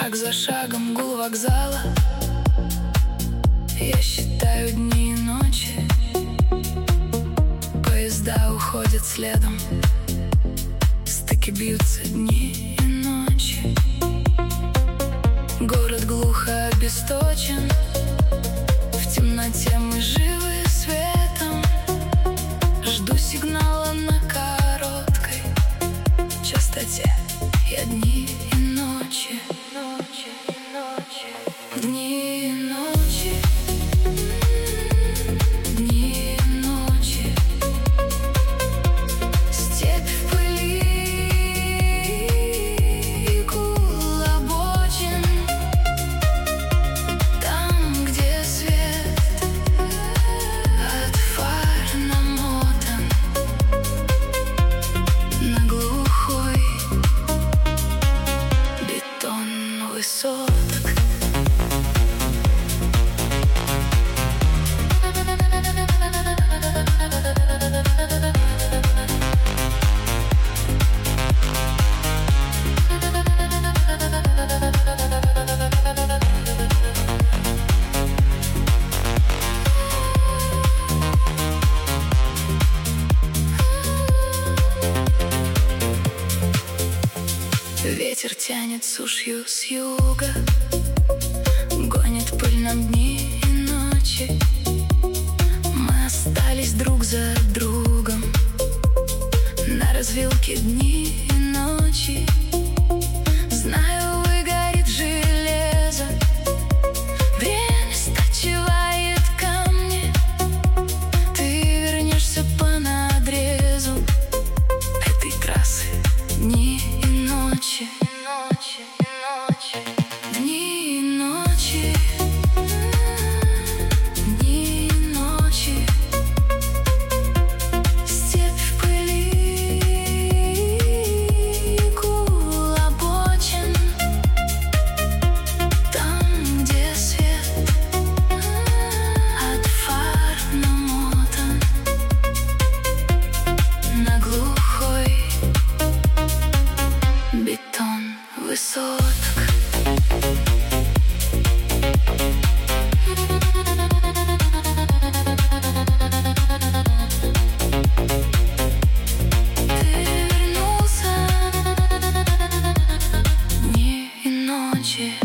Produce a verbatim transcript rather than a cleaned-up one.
Шаг за шагом гул вокзала. Я считаю дни и ночи. Поезда уходят следом. Стыки бьются дни и ночи. Город глухо обесточен. В темноте мы живы светом. Жду сигнала на короткой частоте. Я дни и ночи, ночи и ночи, дни и ночи, дни и ночи. Степь в пыли и гул обочин. Там, где свет от фар намотан на глухой бетон высоток. Ветер тянет сушью с юга, гонит пыль нам дни и ночи. Мы остались друг за другом на развилке дни и ночи. Знаю, выгорит железо, время стачивает камни. Ты вернешься по надрезу этой трассы дни и ночи. Ночи, ночи, дни и ночи, дни и ночи. Степь в пыли и гул обочин. Там, где свет от фар намотан на глухой бетон высоток. Ты вернулся дни и ночи.